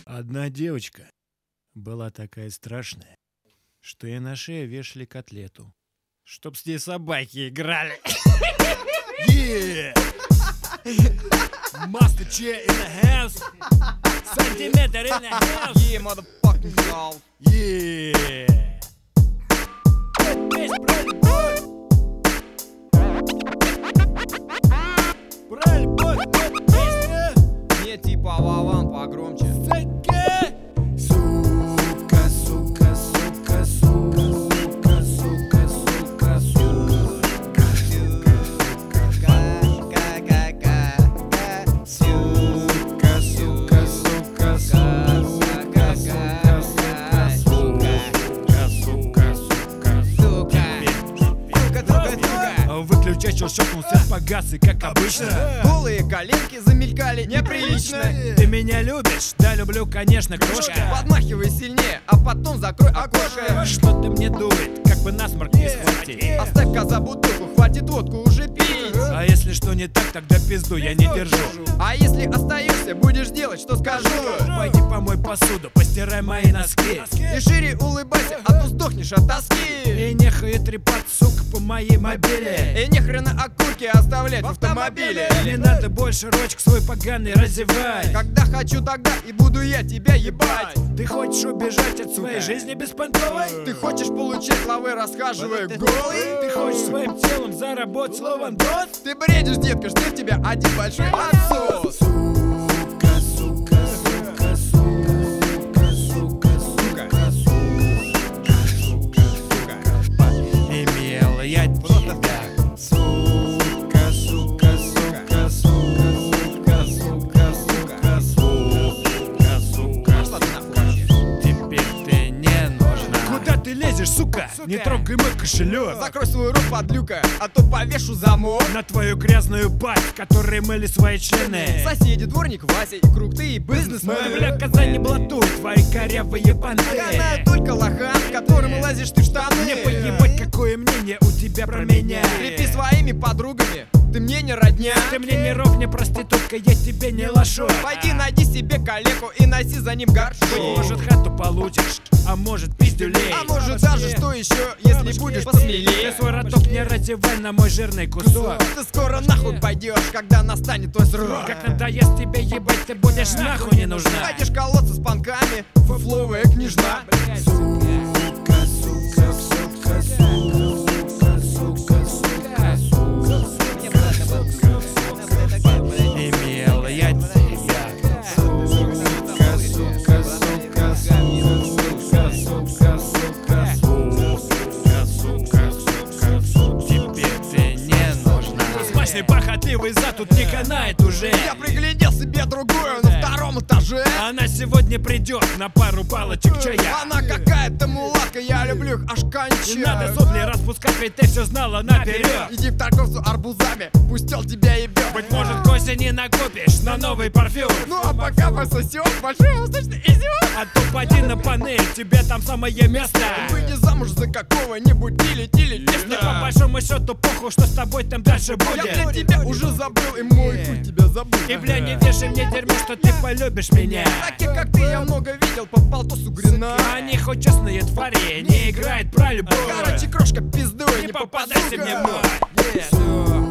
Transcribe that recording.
Одна девочка была такая страшная, что ей на шею вешали котлету, чтоб с ней собаки играли. Yeah! Master chair in the house. Сантиметр in the house. Yeah, motherfucking y'all. Yeah! Правильно, бой, песня. Не типа Вован погромче. Сука, сука, сука, сука, сука, сука, сука, сука, сука, сука, сука, выключатель щелкнул, свет погас, и как обычно Голые коленки замелькали неприлично. Ты меня любишь? Да, люблю, конечно, крошка. Подмахивай сильнее, а потом закрой окошко. Что-то мне дует, как бы насморк не схватить. Оставь коза бутылку, хватит водку уже пить. А если что не так, тогда пизду я не держу. А если остаешься, будешь делать, что скажу. Пойди помой посуду, постирай мои носки. И шире улыбайся, а то сдохнешь от тоски. И нехуй трепать, сука, по моей мобиле. И нехрена окурки оставлять в автомобиле. Не надо больше рочек свой поганый разевать. Когда хочу, тогда и буду я тебя ебать. Ты хочешь убежать от своей жизни беспонтовой? Ты хочешь получать лавы, расхаживая голый? Ты хочешь своим телом заработать словом дот? Ты бредишь, детка, ждет тебя один большой отсос. Сука, сука, сука, сука, сука, сука, сука, сука, имела я тебя. Сука, сука, сука, сука, сука, сука, сука, сука, сука, теперь ты не нужна. Куда ты лезешь, сука? Не трогай мой кошелек. Закрой свой рот, подлюка, а то повешу замок. На твою грязную пасть, в которой мыли свои члены. Соседи, дворник Вася и круг, ты и бизнесмен. Ты, бля, Казань, не блатуй твои корявые понты. Канаю только лохан, которым лазишь ты в штаны. Мне поебать, какое мнение у тебя про меня. Крепи своими подругами, ты мне не родня. Ты мне не ровня, проститутка, я тебе не лошок. Пойди найди себе калеку и носи за ним горшок. Может, хату получишь, а может, пиздюлей. А может даже что еще, если будешь посмелее. Ты свой роток не разевай на мой жирный кусок. Ты скоро нахуй пойдешь, когда настанет твой срок. Как надоест тебе ебать, ты будешь нахуй не нужна. Пойдешь колоться с панками, фуфловая княжна. Сука, сука, сука, сука, сука, сука, сука, имела я тебя. Сука, сука, сука, сука, сука, сука, сука, сука, сука, теперь ты не нужна. Смачный похотливый зад тут не канает уже. Я приглядел себе другую на втором этаже. Она сегодня придет на пару палочек чая. Она какая-то мулатка, я люблю их аж кончаю. Не надо сопли распускать, ведь ты все знала наперед. Иди в торговцу арбузами, пусть он тебя ебет. Быть может, к осени накопишь на новый парфюм. Ну а пока пососет большой восточный изюм. А то поди на панель, тебе там самое место. Выйди замуж за какого-нибудь тили-тили Мне теста. по большому счету похуй, что с тобой там дальше Я будет. про тебя уже забыл, и мой хуй тебя забыл. И бля, не вешай мне дерьмо, что ты полюбишь меня. Таких как ты я много видел, под полтосу грина. Они хоть честные твари, не играют про любовь. Короче, крошка пиздуй, Не не попадайся попадайся мне в мне. ночь.